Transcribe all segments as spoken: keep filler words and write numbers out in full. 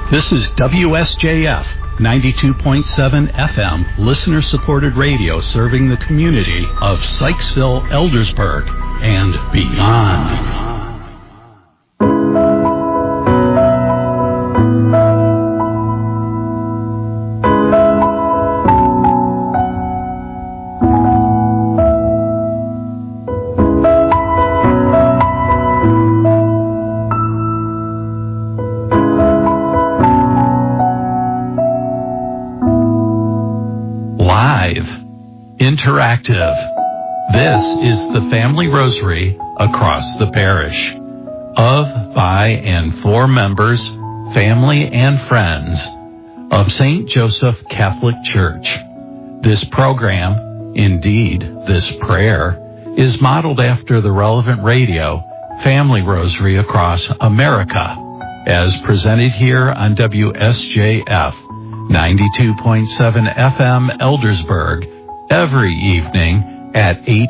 This is W S J F ninety-two point seven F M, listener-supported radio serving the community of Sykesville, Eldersburg, and beyond. Interactive. This is the Family Rosary across the parish. Of, by, and for members, family, and friends of Saint Joseph Catholic Church. This program, indeed this prayer, is modeled after the relevant radio Family Rosary across America, as presented here on W S J F ninety-two point seven F M Eldersburg, every evening at eight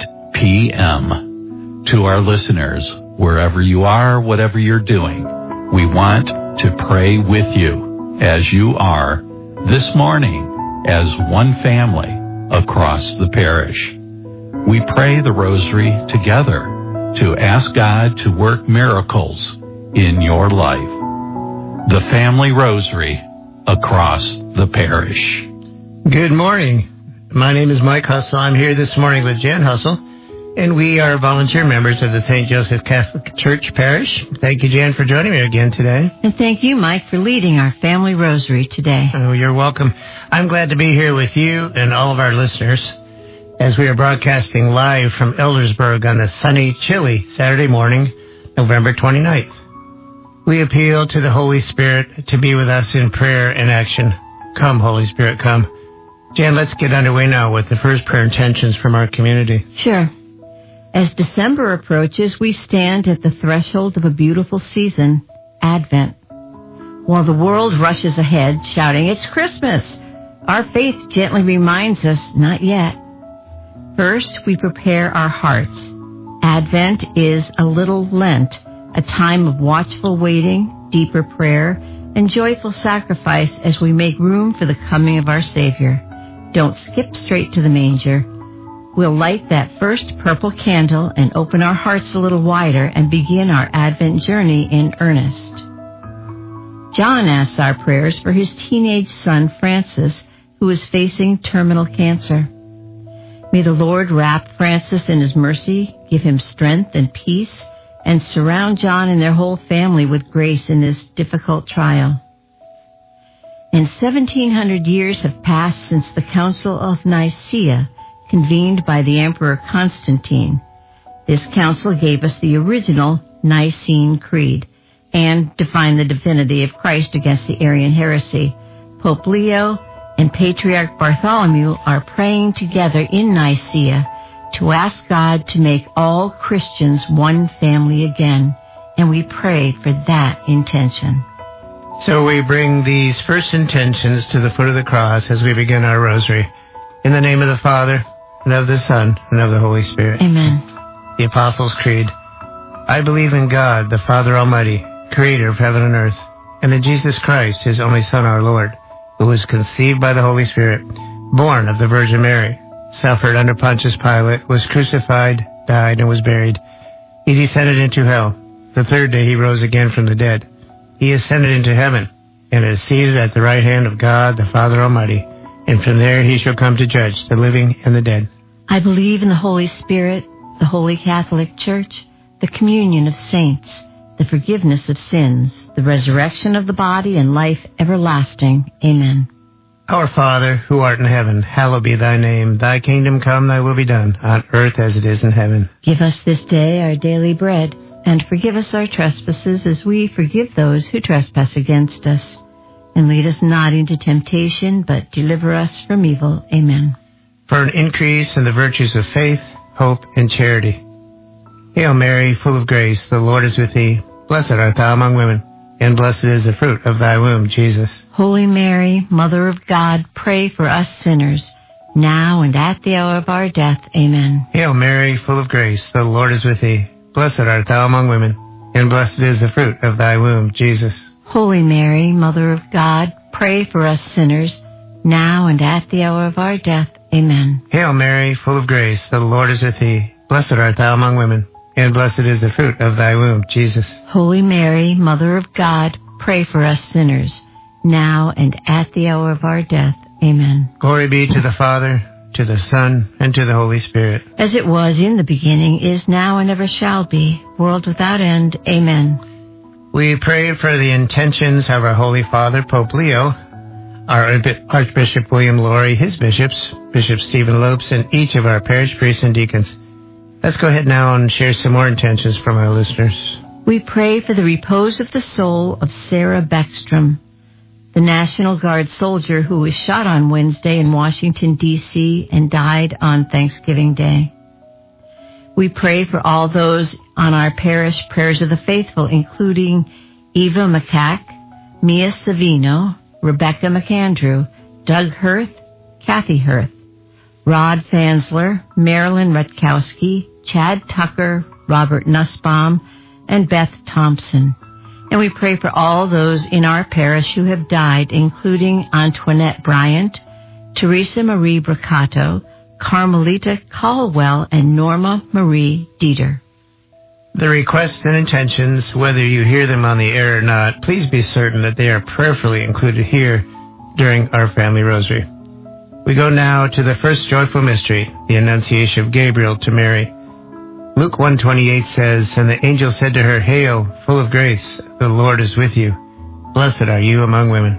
p.m. To our listeners, wherever you are, whatever you're doing, we want to pray with you as you are this morning as one family across the parish. We pray the rosary together to ask God to work miracles in your life. The Family Rosary across the parish. Good morning. My name is Mike Hussle. I'm here this morning with Jan Hussle, and we are volunteer members of the Saint Joseph Catholic Church Parish. Thank you, Jan, for joining me again today. And thank you, Mike, for leading our Family Rosary today. Oh, you're welcome. I'm glad to be here with you and all of our listeners as we are broadcasting live from Eldersburg on the sunny, chilly Saturday morning, November twenty-ninth. We appeal to the Holy Spirit to be with us in prayer and action. Come, Holy Spirit, come. Jan, let's get underway now with the first prayer intentions from our community. Sure. As December approaches, we stand at the threshold of a beautiful season, Advent. While the world rushes ahead, shouting, "It's Christmas!" our faith gently reminds us, not yet. First, we prepare our hearts. Advent is a little Lent, a time of watchful waiting, deeper prayer, and joyful sacrifice as we make room for the coming of our Savior. Don't skip straight to the manger. We'll light that first purple candle and open our hearts a little wider and begin our Advent journey in earnest. John asks our prayers for his teenage son, Francis, who is facing terminal cancer. May the Lord wrap Francis in his mercy, give him strength and peace, and surround John and their whole family with grace in this difficult trial. And seventeen hundred years have passed since the Council of Nicaea, convened by the Emperor Constantine. This council gave us the original Nicene Creed and defined the divinity of Christ against the Arian heresy. Pope Leo and Patriarch Bartholomew are praying together in Nicaea to ask God to make all Christians one family again, and we pray for that intention. So we bring these first intentions to the foot of the cross as we begin our rosary. In the name of the Father, and of the Son, and of the Holy Spirit. Amen. The Apostles' Creed. I believe in God, the Father Almighty, creator of heaven and earth, and in Jesus Christ, his only Son, our Lord, who was conceived by the Holy Spirit, born of the Virgin Mary, suffered under Pontius Pilate, was crucified, died, and was buried. He descended into hell. The third day he rose again from the dead. He ascended into heaven, and is seated at the right hand of God, the Father Almighty. And from there he shall come to judge the living and the dead. I believe in the Holy Spirit, the Holy Catholic Church, the communion of saints, the forgiveness of sins, the resurrection of the body, and life everlasting. Amen. Our Father, who art in heaven, hallowed be thy name. Thy kingdom come, thy will be done, on earth as it is in heaven. Give us this day our daily bread, and forgive us our trespasses as we forgive those who trespass against us. And lead us not into temptation, but deliver us from evil. Amen. For an increase in the virtues of faith, hope, and charity. Hail Mary, full of grace, the Lord is with thee. Blessed art thou among women, and blessed is the fruit of thy womb, Jesus. Holy Mary, Mother of God, pray for us sinners, now and at the hour of our death. Amen. Hail Mary, full of grace, the Lord is with thee. Blessed art thou among women, and blessed is the fruit of thy womb, Jesus. Holy Mary, Mother of God, pray for us sinners, now and at the hour of our death. Amen. Hail Mary, full of grace, the Lord is with thee. Blessed art thou among women, and blessed is the fruit of thy womb, Jesus. Holy Mary, Mother of God, pray for us sinners, now and at the hour of our death. Amen. Glory be to the Father, to the Son, and to the Holy Spirit. As it was in the beginning, is now, and ever shall be, world without end. Amen. We pray for the intentions of our Holy Father, Pope Leo, our Archbishop William Laurie, his bishops, Bishop Stephen Lopes, and each of our parish priests and deacons. Let's go ahead now and share some more intentions from our listeners. We pray for the repose of the soul of Sarah Beckstrom, the National Guard soldier who was shot on Wednesday in Washington, D C and died on Thanksgiving Day. We pray for all those on our parish prayers of the faithful, including Eva McCack, Mia Savino, Rebecca McAndrew, Doug Hirth, Kathy Hirth, Rod Fansler, Marilyn Rutkowski, Chad Tucker, Robert Nussbaum, and Beth Thompson. And we pray for all those in our parish who have died, including Antoinette Bryant, Teresa Marie Braccato, Carmelita Caldwell, and Norma Marie Dieter. The requests and intentions, whether you hear them on the air or not, please be certain that they are prayerfully included here during our Family Rosary. We go now to the first joyful mystery, the Annunciation of Gabriel to Mary. Luke one twenty-eight says, "And the angel said to her, Hail, full of grace, the Lord is with you. Blessed are you among women."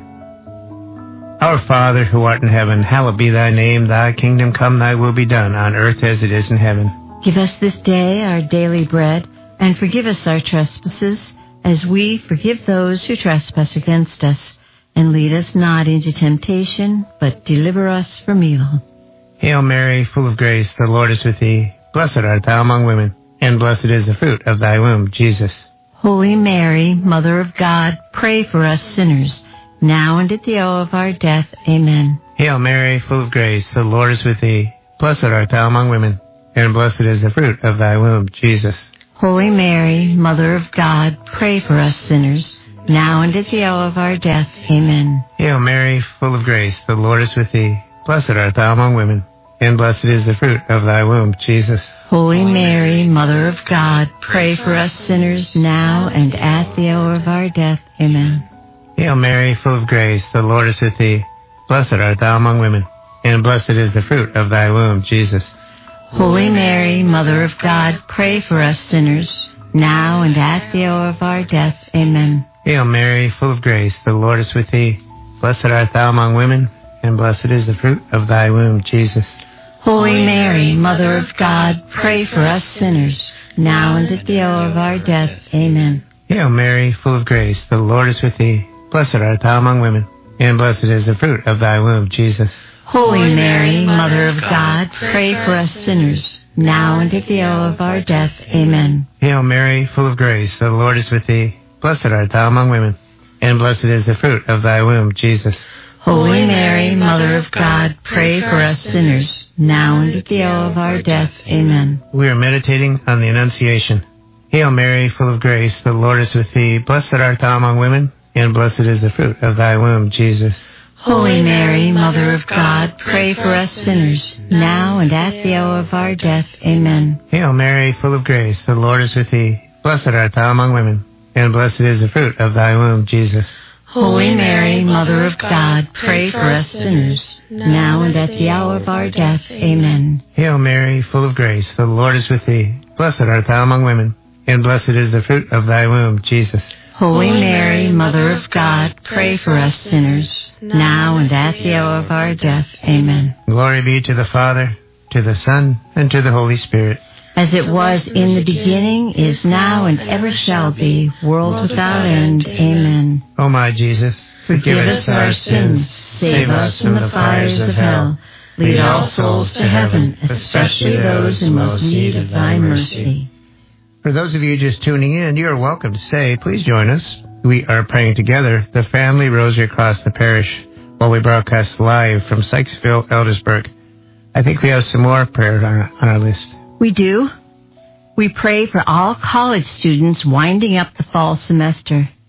Our Father, who art in heaven, hallowed be thy name. Thy kingdom come, thy will be done, on earth as it is in heaven. Give us this day our daily bread, and forgive us our trespasses, as we forgive those who trespass against us. And lead us not into temptation, but deliver us from evil. Hail Mary, full of grace, the Lord is with thee. Blessed art thou among women, and blessed is the fruit of thy womb, Jesus. Holy Mary, Mother of God, pray for us sinners, now and at the hour of our death. Amen. Hail Mary, full of grace, the Lord is with thee. Blessed art thou among women, and blessed is the fruit of thy womb, Jesus. Holy Mary, Mother of God, pray for us sinners, now and at the hour of our death. Amen. Hail Mary, full of grace, the Lord is with thee. Blessed art thou among women, and blessed is the fruit of thy womb, Jesus. Holy Mary, Mother of God, pray for us sinners, now and at the hour of our death. Amen. Hail Mary, full of grace, the Lord is with thee. Blessed art thou among women, and blessed is the fruit of thy womb, Jesus. Holy Mary, Mother of God, pray for us sinners, now and at the hour of our death. Amen. Hail Mary, full of grace, the Lord is with thee. Blessed art thou among women, and blessed is the fruit of thy womb, Jesus. Holy Mary, Mother of God, pray for us sinners, now and at the hour of our death. Amen. Hail Mary, full of grace, the Lord is with thee. Blessed art thou among women, and blessed is the fruit of thy womb, Jesus. Holy Mary, Mother of God, pray for us sinners, now and at the hour of our death. Amen. Hail Mary, full of grace, the Lord is with thee. Blessed art thou among women, and blessed is the fruit of thy womb, Jesus. Holy Mary, Mother of God, pray for us sinners, now and at the hour of our death. Amen. We are meditating on the Annunciation. Hail Mary, full of grace, the Lord is with thee. Blessed art thou among women, and blessed is the fruit of thy womb, Jesus. Holy Mary, Mother of God, pray for us sinners, now and at the hour of our death. Amen. Hail Mary, full of grace, the Lord is with thee. Blessed art thou among women, and blessed is the fruit of thy womb, Jesus. Holy Mary, Mother of God, pray for us sinners, now and at the hour of our death. Amen. Hail Mary, full of grace, the Lord is with thee. Blessed art thou among women, and blessed is the fruit of thy womb, Jesus. Holy Mary, Mother of God, pray for us sinners, now and at the hour of our death. Amen. Glory be to the Father, to the Son, and to the Holy Spirit. As it was in the beginning, is now, and ever shall be, world without end. Amen. O my Jesus, forgive us our sins, save us from the fires of hell, lead all souls to heaven, especially those in most need of thy mercy. For those of you just tuning in, you are welcome to stay. Please join us. We are praying together the Family Rosary across the parish while we broadcast live from Sykesville, Eldersburg. I think we have some more prayers on our, on our list. We do. We pray for all college students winding up the fall semester.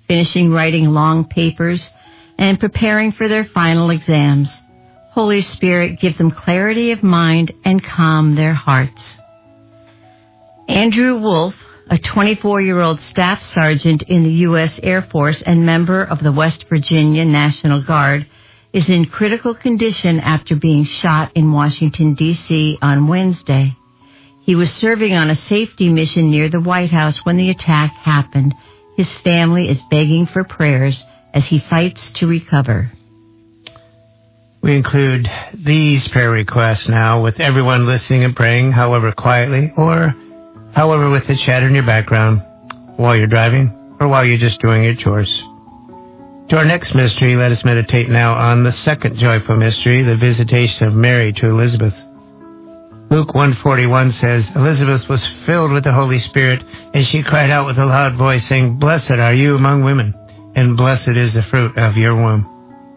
finishing writing long papers, and preparing for their final exams. Holy Spirit, give them clarity of mind and calm their hearts. Andrew Wolf, a twenty-four-year-old staff sergeant in the U S Air Force and member of the West Virginia National Guard, is in critical condition after being shot in Washington, D C on Wednesday. He was serving on a safety mission near the White House when the attack happened. His family is begging for prayers as he fights to recover. We include these prayer requests now with everyone listening and praying, however quietly or however with the chatter in your background while you're driving or while you're just doing your chores. To our next mystery, let us meditate now on the second joyful mystery, the visitation of Mary to Elizabeth. Luke one forty-one says, Elizabeth was filled with the Holy Spirit, and she cried out with a loud voice, saying, Blessed are you among women, and blessed is the fruit of your womb.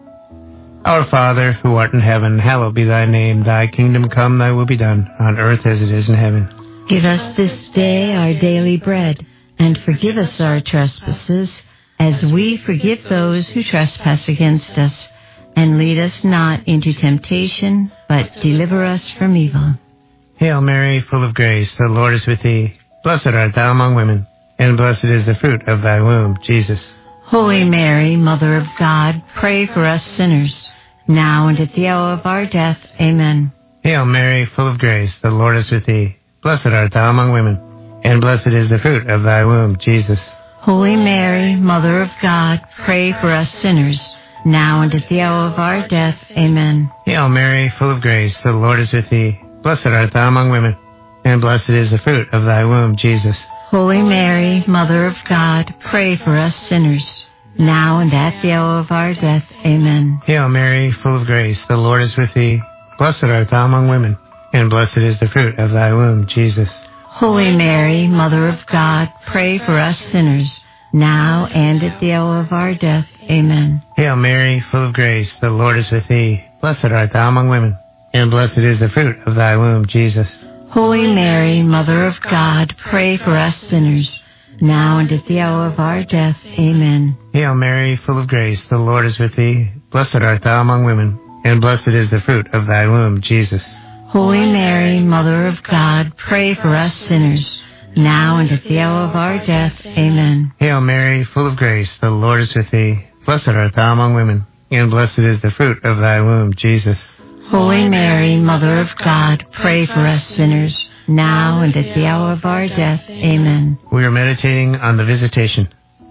Our Father, who art in heaven, hallowed be thy name. Thy kingdom come, thy will be done, on earth as it is in heaven. Give us this day our daily bread, and forgive us our trespasses, as we forgive those who trespass against us. And lead us not into temptation, but deliver us from evil. Hail Mary, full of grace, the Lord is with thee. Blessed art thou among women, and blessed is the fruit of thy womb, Jesus. Holy Mary, Mother of God, pray for us sinners, now and at the hour of our death. Amen. Hail Mary, full of grace, the Lord is with thee. Blessed art thou among women, and blessed is the fruit of thy womb, Jesus. Holy Mary, Mother of God, pray for us sinners, now and at the hour of our death. Amen. Hail Mary, full of grace, the Lord is with thee. Blessed art thou among women, and blessed is the fruit of thy womb, Jesus. Holy Mary, Mother of God, pray for us sinners, now and at the hour of our death. Amen. Hail Mary, full of grace, the Lord is with thee. Blessed art thou among women, and blessed is the fruit of thy womb, Jesus. Holy Mary, Mother of God, pray for us sinners, now and at the hour of our death. Amen. Hail Mary, full of grace, the Lord is with thee. Blessed art thou among women, and blessed is the fruit of thy womb, Jesus. Holy Mary, Mother of God, pray for us sinners, now and at the hour of our death. Amen. Hail Mary, full of grace, the Lord is with thee. Blessed art thou among women, and blessed is the fruit of thy womb, Jesus. Holy Mary, Mother of God, pray for us sinners, now and at the hour of our death. Amen. Hail Mary, full of grace, the Lord is with thee. Blessed art thou among women, and blessed is the fruit of thy womb, Jesus. Holy Mary, Mother of God, pray for us sinners, now and at the hour of our death. Amen. We are meditating on the visitation.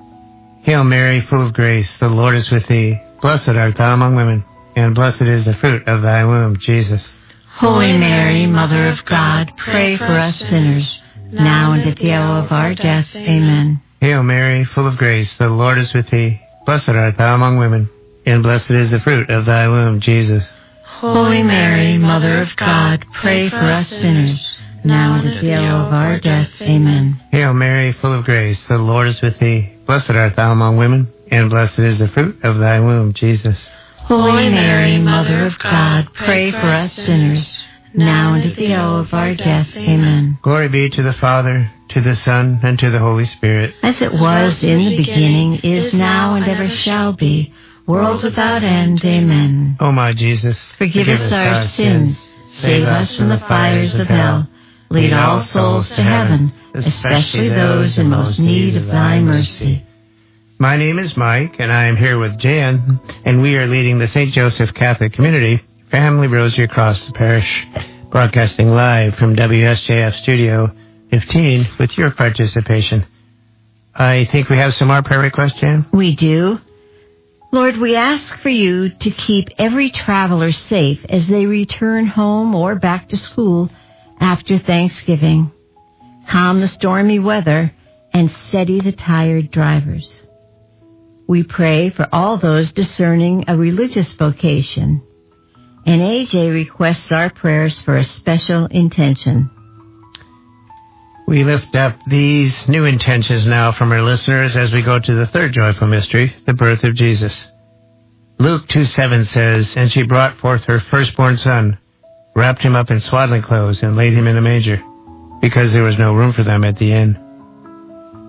Hail Mary, full of grace, the Lord is with thee. Blessed art thou among women, and blessed is the fruit of thy womb, Jesus. Holy Mary, Mother of God, pray for us sinners, now and at the hour of our death. Amen. Hail Mary, full of grace, the Lord is with thee. Blessed art thou among women, and blessed is the fruit of thy womb, Jesus. Holy Mary, Mother of God, pray for us sinners, now and at the hour of our death. Amen. Hail Mary, full of grace, the Lord is with thee. Blessed art thou among women, and blessed is the fruit of thy womb, Jesus. Holy Mary, Mother of God, pray for us sinners, now and at the hour of our death. Amen. Glory be to the Father, to the Son, and to the Holy Spirit. As it was in the beginning, is now, and ever shall be, world without end. Amen. O my Jesus, forgive, forgive us our sins, save us from the fires of hell, lead all souls to heaven, especially those in most need of thy mercy. My name is Mike, and I am here with Jan, and we are leading the Saint Joseph Catholic Community Family Rosary across the parish, broadcasting live from W S J F Studio fifteen with your participation. I think we have some more prayer requests, Jan? We do. Lord, we ask for you to keep every traveler safe as they return home or back to school after Thanksgiving. Calm the stormy weather and steady the tired drivers. We pray for all those discerning a religious vocation. And A J requests our prayers for a special intention. We lift up these new intentions now from our listeners as we go to the third joyful mystery, the birth of Jesus. Luke two seven says, And she brought forth her firstborn son, wrapped him up in swaddling clothes, and laid him in a manger, because there was no room for them at the inn.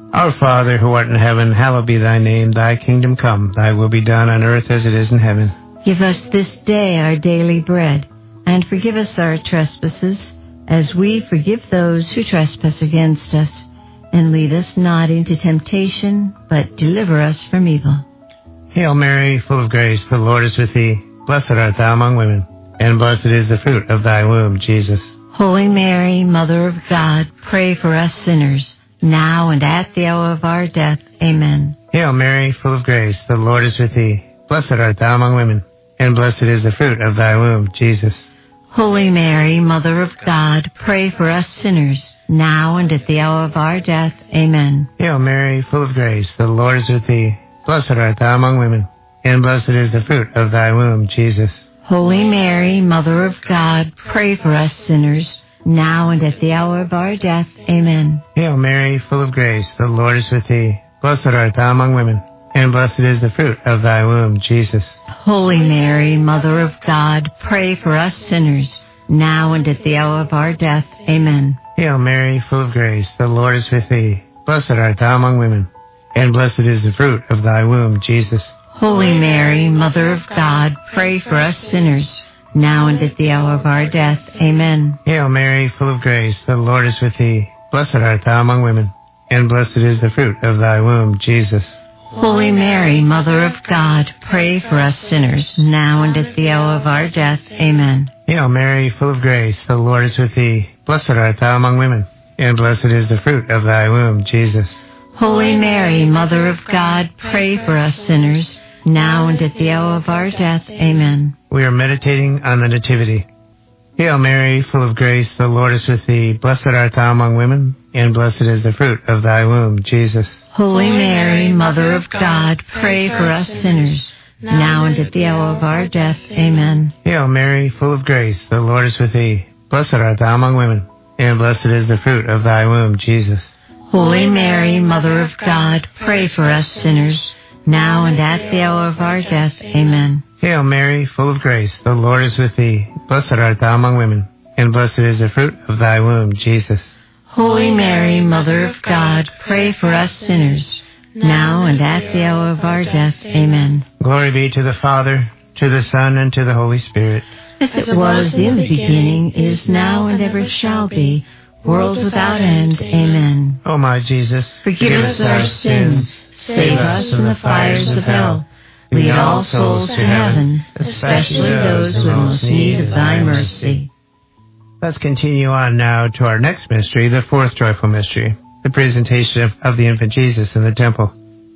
Our Father, who art in heaven, hallowed be thy name. Thy kingdom come, thy will be done on earth as it is in heaven. Give us this day our daily bread, and forgive us our trespasses, as we forgive those who trespass against us. And lead us not into temptation, but deliver us from evil. Hail Mary, full of grace, the Lord is with thee. Blessed art thou among women, and blessed is the fruit of thy womb, Jesus. Holy Mary, Mother of God, pray for us sinners, now and at the hour of our death. Amen. Hail Mary, full of grace, the Lord is with thee. Blessed art thou among women, and blessed is the fruit of thy womb, Jesus. Holy Mary, Mother of God, pray for us sinners, now and at the hour of our death. Amen. Hail Mary, full of grace, the Lord is with thee. Blessed art thou among women, and blessed is the fruit of thy womb, Jesus. Holy Mary, Mother of God, pray for us sinners, now and at the hour of our death. Amen. Hail Mary, full of grace, the Lord is with thee. Blessed art thou among women, and blessed is the fruit of thy womb, Jesus. Holy Mary, Mother of God, pray for us sinners, now and at the hour of our death. Amen. Hail Mary, full of grace, the Lord is with thee. Blessed art thou among women, and blessed is the fruit of thy womb, Jesus. Holy Mary, Mother of God, pray for us sinners, now and at the hour of our death. Amen. Hail Mary, full of grace, the Lord is with thee. Blessed art thou among women, and blessed is the fruit of thy womb, Jesus. Holy Mary, Mother of God, pray for us sinners, now and at the hour of our death. Amen. Hail Mary, full of grace, the Lord is with thee. Blessed art thou among women, and blessed is the fruit of thy womb, Jesus. Holy Mary, Mother of God, pray for us sinners, now and at the hour of our death. Amen. We are meditating on the Nativity. Hail Mary, full of grace, the Lord is with thee. Blessed art thou among women, and blessed is the fruit of thy womb, Jesus. Holy Mary, Mother of God, pray for us sinners, now and at the hour of our death. Amen. Hail Mary, full of grace, the Lord is with thee. Blessed art thou among women, and blessed is the fruit of thy womb, Jesus. Holy Mary, Mother of God, pray for us sinners, now and at the hour of our death. Amen. Hail Mary, full of grace, the Lord is with thee. Blessed art thou among women, and blessed is the fruit of thy womb, Jesus. Holy Mary, Mother of God, pray for us sinners, now and at the hour of our death. Amen. Glory be to the Father, to the Son, and to the Holy Spirit. As it was in the beginning, is now, and ever shall be, world without end. Amen. O my Jesus, forgive us our sins, save us from the fires of hell. Lead all souls to heaven, especially those who have most need of thy mercy. Let's continue on now to our next mystery, the fourth joyful mystery, the presentation of, of the infant Jesus in the temple.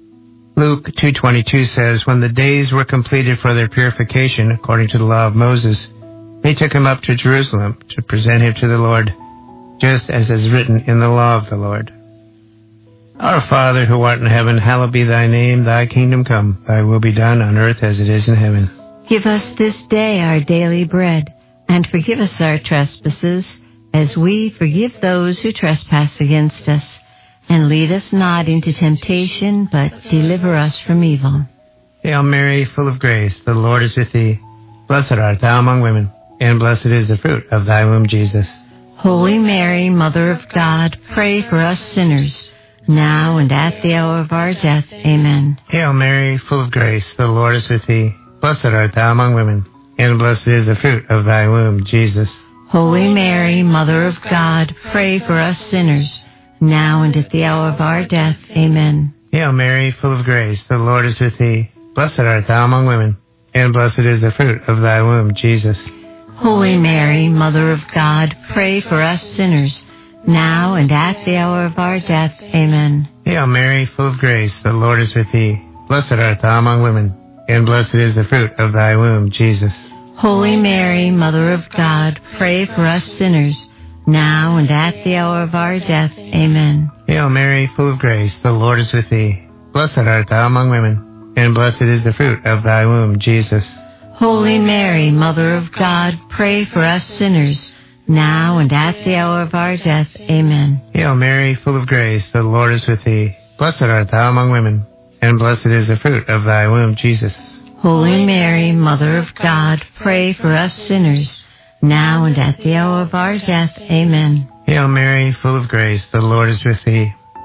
Luke two twenty-two says, when the days were completed for their purification, according to the law of Moses, they took him up to Jerusalem to present him to the Lord, just as is written in the law of the Lord. Our Father, who art in heaven, hallowed be thy name. Thy kingdom come, thy will be done on earth as it is in heaven. Give us this day our daily bread, and forgive us our trespasses, as we forgive those who trespass against us. And lead us not into temptation, but deliver us from evil. Hail Mary, full of grace, the Lord is with thee. Blessed art thou among women, and blessed is the fruit of thy womb, Jesus. Holy Mary, Mother of God, pray for us sinners, now and at the hour of our death. Amen. Hail Mary, full of grace, the Lord is with thee. Blessed art thou among women, and blessed is the fruit of thy womb, Jesus. Holy Mary, Mother of God, pray for us sinners, now and at the hour of our death. Amen. Hail Mary, full of grace, the Lord is with thee. Blessed art thou among women, and blessed is the fruit of thy womb, Jesus. Holy Mary, Mother of God, pray for us sinners, now and at the hour of our death. Amen. Hail Mary, full of grace, the Lord is with thee. Blessed art thou among women, and blessed is the fruit of thy womb, Jesus. Holy Mary, Mother of God, pray for us sinners, now and at the hour of our death. Amen. Hail Mary, full of grace, the Lord is with thee. Blessed art thou among women, and blessed is the fruit of thy womb, Jesus. Holy Mary, Mother of God, pray for us sinners, now and at the hour of our death. Amen. Hail Mary, full of grace, the Lord is with thee. Blessed art thou among women, and blessed is the fruit of thy womb, Jesus. Holy Mary, Mother of God, pray for us sinners, now and at the hour of our death. Amen. Hail Mary, full of grace, the Lord is with thee.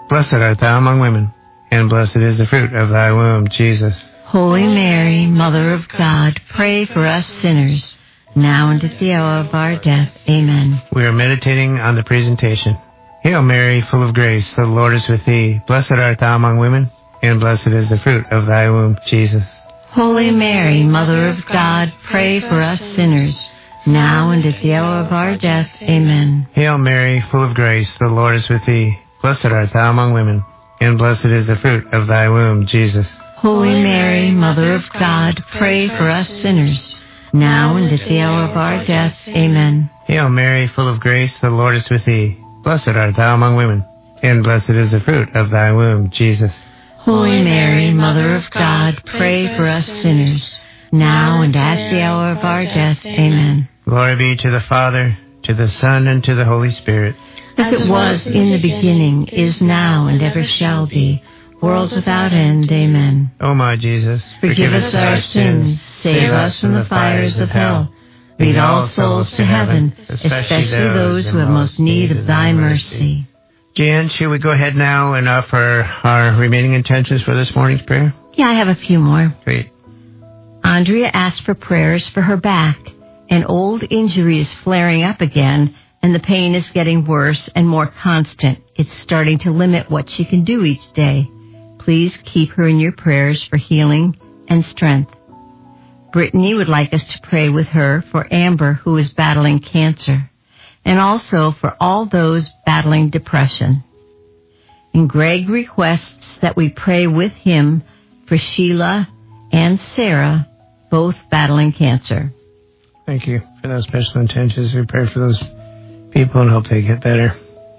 blessed art thou among women, and blessed is the fruit of thy womb, Jesus. Holy Mary, Mother of God, pray for us sinners, now and at the hour of our death. Amen. We are meditating on the presentation. Hail Mary, full of grace, the Lord is with thee. Blessed art thou among women, and blessed is the fruit of thy womb, Jesus. Holy Mary, Mother of God, pray for us sinners, now and at the hour of our death. Amen. Hail Mary, full of grace, the Lord is with thee. Blessed art thou among women, and blessed is the fruit of thy womb, Jesus. Holy Mary, Mother of God, pray for us sinners, now and at the hour of our death. Amen. Hail Mary, full of grace, the Lord is with thee. Blessed art thou among women, and blessed is the fruit of thy womb, Jesus. Holy Mary, Mother of God, pray for us sinners, now and at the hour of our death. Amen. Glory be to the Father, to the Son, and to the Holy Spirit. As it was in the beginning, is now, and ever shall be, world without end. Amen. O my Jesus, forgive us our sins, save us from the fires of hell. Lead all souls to heaven, especially those who have most need of thy mercy. Jan, should we go ahead now and offer our remaining intentions for this morning's prayer? Yeah, I have a few more. Great. Andrea asked for prayers for her back. An old injury is flaring up again, and the pain is getting worse and more constant. It's starting to limit what she can do each day. Please keep her in your prayers for healing and strength. Brittany would like us to pray with her for Amber, who is battling cancer, and also for all those battling depression. And Greg requests that we pray with him for Sheila and Sarah, both battling cancer. Thank you for those special intentions. We pray for those people and hope they get better.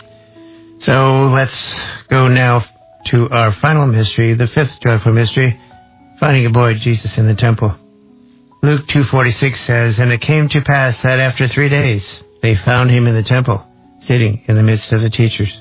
So let's go now to our final mystery, the fifth joyful mystery, finding a boy Jesus in the temple. Luke two forty-six says, And it came to pass that after three days they found him in the temple, sitting in the midst of the teachers.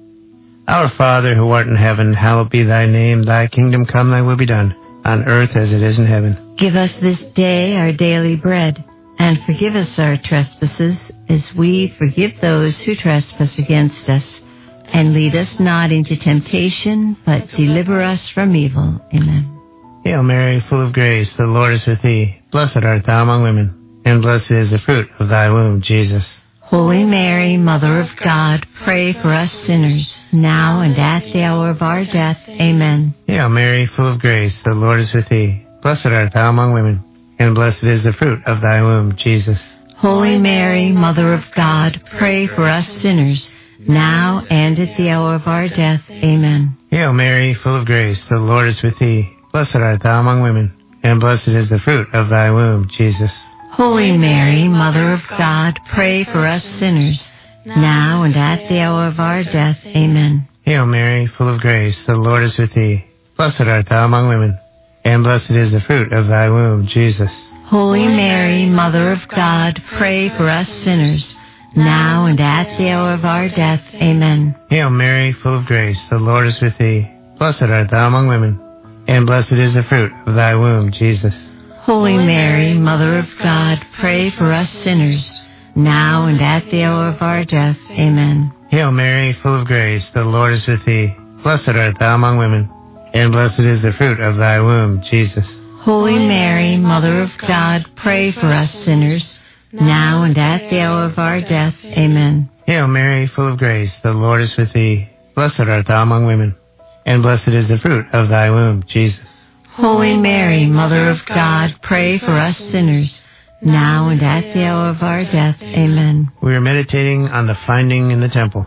Our Father, who art in heaven, hallowed be thy name. Thy kingdom come, thy will be done, on earth as it is in heaven. Give us this day our daily bread, and forgive us our trespasses, as we forgive those who trespass against us. And lead us not into temptation, but deliver us from evil. Amen. Hail Mary, full of grace, the Lord is with thee. Blessed art thou among women, and blessed is the fruit of thy womb, Jesus. Holy Mary, Mother of God, pray for us sinners, now and at the hour of our death. Amen. Hail Mary, full of grace, the Lord is with thee. Blessed art thou among women, and blessed is the fruit of thy womb, Jesus. Holy Mary, Mother of God, pray for us sinners, now and at the hour of our death. Amen. Hail Mary, full of grace, the Lord is with thee. Blessed art thou among women, and blessed is the fruit of thy womb, Jesus. Holy Mary, Mother of God, pray for us sinners, now and at the hour of our death. Amen. Hail Mary, full of grace, the Lord is with thee. Blessed art thou among women, and blessed is the fruit of thy womb, Jesus. Holy Mary, Mother of God, pray for us sinners, now and at the hour of our death. Amen. Hail Mary, full of grace, the Lord is with thee. Blessed art thou among women, and blessed is the fruit of thy womb, Jesus. Holy Mary, Mother of God, pray for us sinners, now and at the hour of our death. Amen. Hail Mary, full of grace, the Lord is with thee. Blessed art thou among women, and blessed is the fruit of thy womb, Jesus. Holy Mary, Mother of God, pray for us sinners, now and at the hour of our death. Amen. Hail Mary, full of grace, the Lord is with thee. Blessed art thou among women, and blessed is the fruit of thy womb, Jesus. Holy Mary, Mother of God, pray for us sinners, now and at the hour of our death. Amen. We are meditating on the finding in the temple.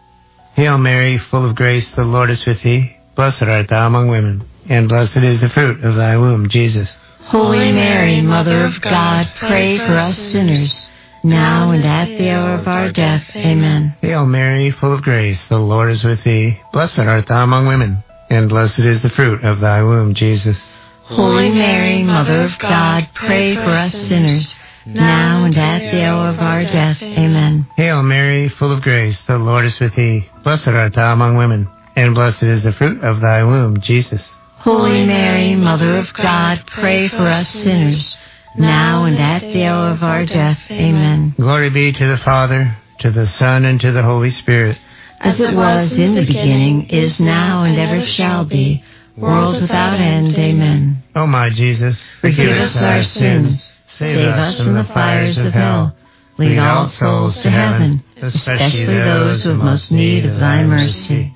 Hail Mary, full of grace, the Lord is with thee. Blessed art thou among women, and blessed is the fruit of thy womb, Jesus. Holy Mary, Mother of God, pray for us sinners, now and at the hour of our death. Amen. Hail Mary, full of grace, the Lord is with thee. Blessed art thou among women, and blessed is the fruit of thy womb, Jesus. Holy Mary, Mother of God, pray for us sinners, now and at the hour of our death. Amen. Hail Mary, full of grace, the Lord is with thee. Blessed art thou among women, and blessed is the fruit of thy womb, Jesus. Holy Mary, Mother of God, pray for us sinners, now and at the hour of our death. Amen. Glory be to the Father, to the Son, and to the Holy Spirit. as it was in the beginning, is now, and ever shall be, world without end. Amen. O my Jesus, Forgive us our sins, save us from the fires of hell, lead all souls to heaven, especially those who have most need of thy mercy.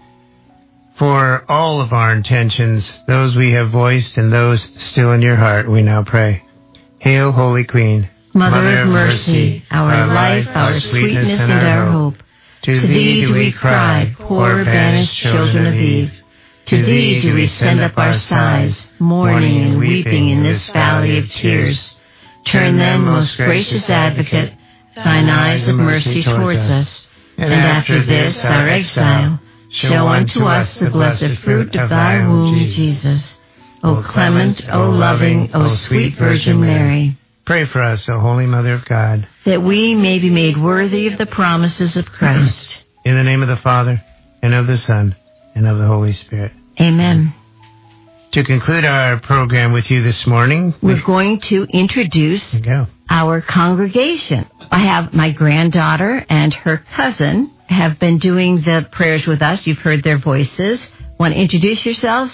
For all of our intentions, those we have voiced and those still in your heart, we now pray. Hail, Holy Queen, Mother, Mother of mercy, our life, our sweetness, and our hope. To thee do we cry, poor banished children of Eve. To thee do we send up our sighs, mourning and weeping in this valley of tears. Turn then, most gracious Advocate, thine eyes of mercy towards us, and after this our exile, show unto us the blessed fruit of thy womb, Jesus. O clement, O loving, O sweet Virgin Mary, pray for us, O Holy Mother of God, that we may be made worthy of the promises of Christ. In the name of the Father, and of the Son, and of the Holy Spirit. Amen. To conclude our program with you this morning, we're going to introduce go. our congregation. I have my granddaughter and her cousin have been doing the prayers with us. You've heard their voices. Want to introduce yourselves?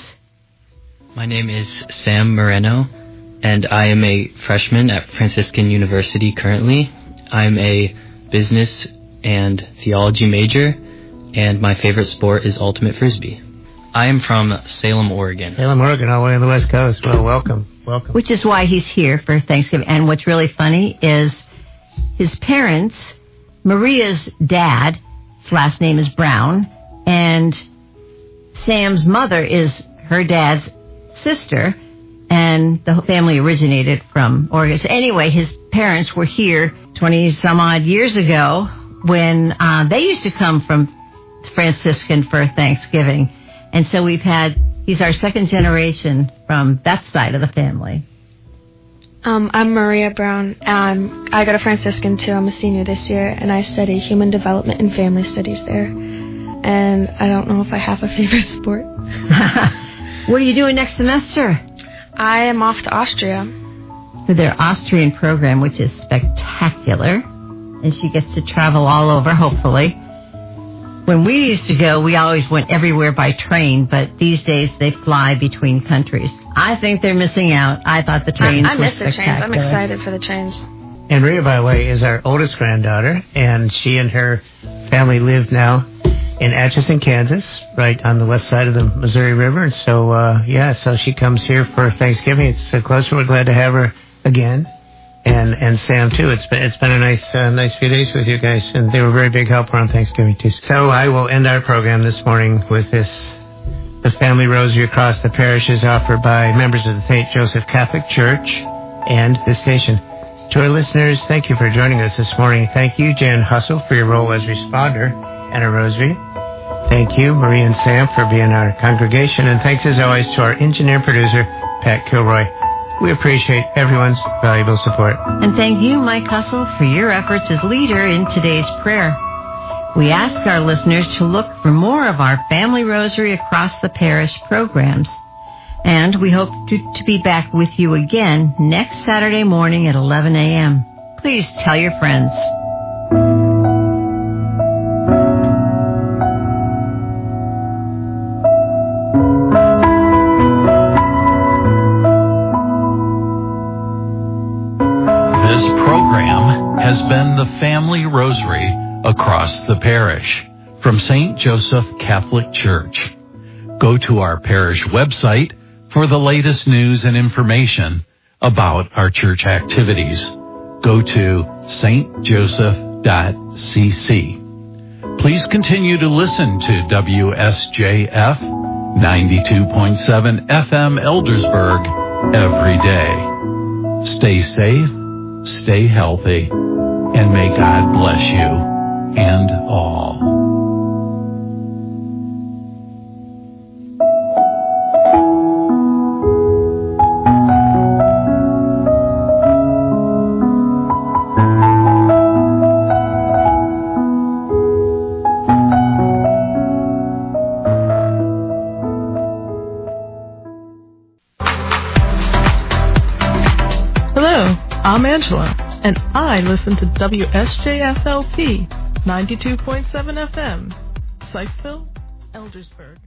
My name is Sam Moreno, and I am a freshman at Franciscan University currently. I'm a business and theology major, and my favorite sport is ultimate frisbee. I am from Salem, Oregon. Salem, Oregon, all the way on the West Coast. Well, welcome. Welcome. Which is why he's here for Thanksgiving. And what's really funny is his parents, Maria's dad, his last name is Brown, and Sam's mother is her dad's sister, and the family originated from Oregon. So anyway, his parents were here twenty some odd years ago when uh, they used to come from Franciscan for Thanksgiving. And so we've had, he's our second generation from that side of the family. Um, I'm Maria Brown. Um, I go to Franciscan too. I'm a senior this year, and I study human development and family studies there. And I don't know if I have a favorite sport. What are you doing next semester? I am off to Austria. For their Austrian program, which is spectacular. And she gets to travel all over, hopefully. When we used to go, we always went everywhere by train, but these days they fly between countries. I think they're missing out. I thought the trains I, I were miss the spectacular. trains. I'm excited for the trains. And Maria, by the way, is our oldest granddaughter, and she and her family live now in Atchison, Kansas, right on the west side of the Missouri River. And so, uh, yeah, so she comes here for Thanksgiving. It's so close. We're glad to have her again. And and Sam too. It's been it's been a nice uh, nice few days with you guys, and they were a very big help around Thanksgiving too. So I will end our program this morning with this: the Family Rosary across the parish is offered by members of the Saint Joseph Catholic Church and this station. To our listeners, thank you for joining us this morning. Thank you, Jan Hussle, for your role as responder and a rosary. Thank you, Marie and Sam, for being our congregation, and thanks as always to our engineer and producer, Pat Kilroy. We appreciate everyone's valuable support. And thank you, Mike Hussle, for your efforts as leader in today's prayer. We ask our listeners to look for more of our Family Rosary Across the Parish programs. And we hope to, to be back with you again next Saturday morning at eleven a.m. Please tell your friends. Has been the Family Rosary Across the Parish from Saint Joseph Catholic Church. Go to our parish website for the latest news and information about our church activities. Go to s t joseph dot c c. Please continue to listen to W S J F ninety-two point seven F M Eldersburg every day. Stay safe, stay healthy, and may God bless you and all. Hello, I'm Angela, and I listen to W S J F L P ninety-two point seven F M, Sykesville, Eldersburg.